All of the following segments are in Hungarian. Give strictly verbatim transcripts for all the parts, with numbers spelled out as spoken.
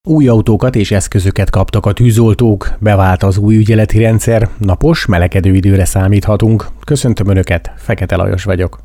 Új autókat és eszközöket kaptak a tűzoltók, bevált az új ügyeleti rendszer, napos, melegedő időre számíthatunk. Köszöntöm Önöket, Fekete Lajos vagyok.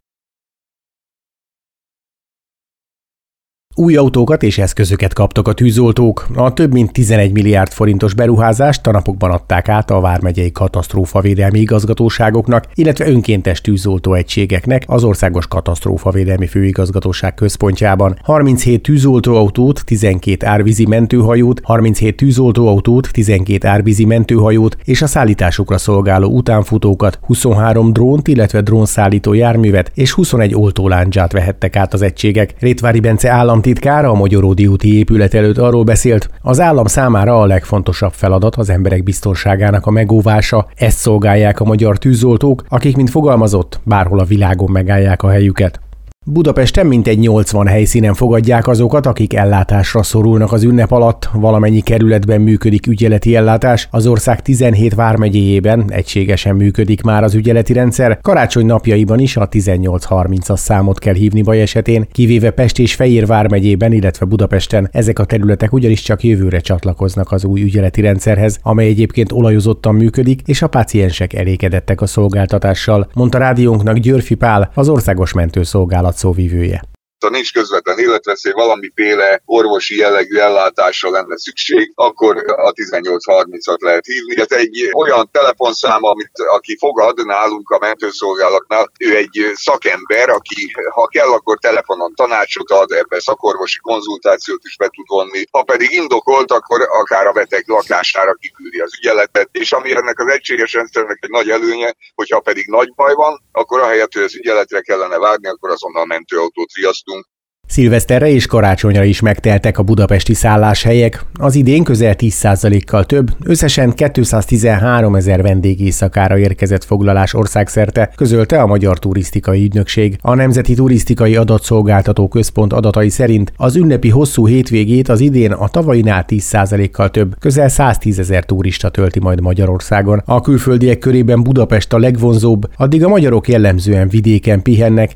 Új autókat és eszközöket kaptak a tűzoltók. A több mint tizenegy milliárd forintos beruházást a napokban adták át a vármegyei katasztrófavédelmi igazgatóságoknak, illetve önkéntes tűzoltóegységeknek az Országos Katasztrófavédelmi Főigazgatóság központjában. harminchét tűzoltóautót, tizenkét árvízi mentőhajót, harminchét tűzoltóautót, tizenkét árvízi mentőhajót és a szállításukra szolgáló utánfutókat, huszonhárom drónt, illetve drónszállító járművet és huszonegy oltólándzsát vehettek át az egységek. Rétvári Bence állam Titkára a Magyaródi úti épület előtt arról beszélt, az állam számára a legfontosabb feladat az emberek biztonságának a megóvása. Ezt szolgálják a magyar tűzoltók, akik, mint fogalmazott, bárhol a világon megállják a helyüket. Budapesten mintegy nyolcvan helyszínen fogadják azokat, akik ellátásra szorulnak az ünnep alatt. Valamennyi kerületben működik ügyeleti ellátás, az ország tizenhét vármegyéjében egységesen működik már az ügyeleti rendszer. Karácsony napjaiban is a tizennyolc harmincas számot kell hívni baj esetén, kivéve Pest és Fejér vármegyében, illetve Budapesten. Ezek a területek ugyanis csak jövőre csatlakoznak az új ügyeleti rendszerhez, amely egyébként olajozottan működik, és a páciensek elégedettek a szolgáltatással, mondta rádiónknak Györfi Pál, az Országos Mentőszolgálat szóvivője. Ha nincs közvetlen életveszély, valamiféle orvosi jellegű ellátásra lenne szükség, akkor a tizennyolc harmincat lehet hívni. Ez egy olyan telefonszám, amit aki fogad nálunk a mentőszolgálatnál, ő egy szakember, aki ha kell, akkor telefonon tanácsot ad, ebben szakorvosi konzultációt is be tud vonni. Ha pedig indokolt, akkor akár a beteg lakására kiküldi az ügyeletet, és ami ennek az egységes rendszernek egy nagy előnye, hogyha pedig nagy baj van, akkor ahelyett, hogy az ügyeletre kellene várni, akkor azonnal mentőautót riasztunk. Szilveszterre és karácsonyra is megteltek a budapesti szálláshelyek. Az idén közel tíz százalékkal több, összesen kétszáztizenháromezer vendég éjszakára érkezett foglalás országszerte, közölte a Magyar Turisztikai Ügynökség. A Nemzeti Turisztikai Adatszolgáltató Központ adatai szerint az ünnepi hosszú hétvégét az idén a tavainál tíz százalékkal több, közel száztízezer turista tölti majd Magyarországon. A külföldiek körében Budapest a legvonzóbb, addig a magyarok jellemzően vidéken pihennek.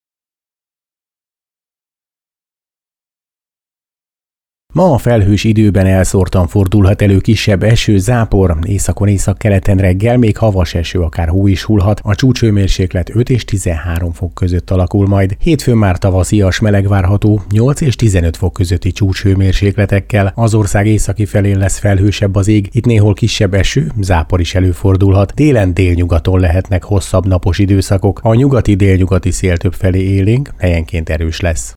Ma a felhős időben elszórtan fordulhat elő kisebb eső, zápor, északon északkeleten reggel még havas eső, akár hó is hullhat, a csúcshőmérséklet öt és tizenhárom fok között alakul majd. Hétfőn már tavaszias meleg várható, nyolc és tizenöt fok közötti csúcshőmérsékletekkel, az ország északi felén lesz felhősebb az ég, itt néhol kisebb eső, zápor is előfordulhat, délen délnyugaton lehetnek hosszabb napos időszakok, a nyugati délnyugati szél többfelé élénk, helyenként erős lesz.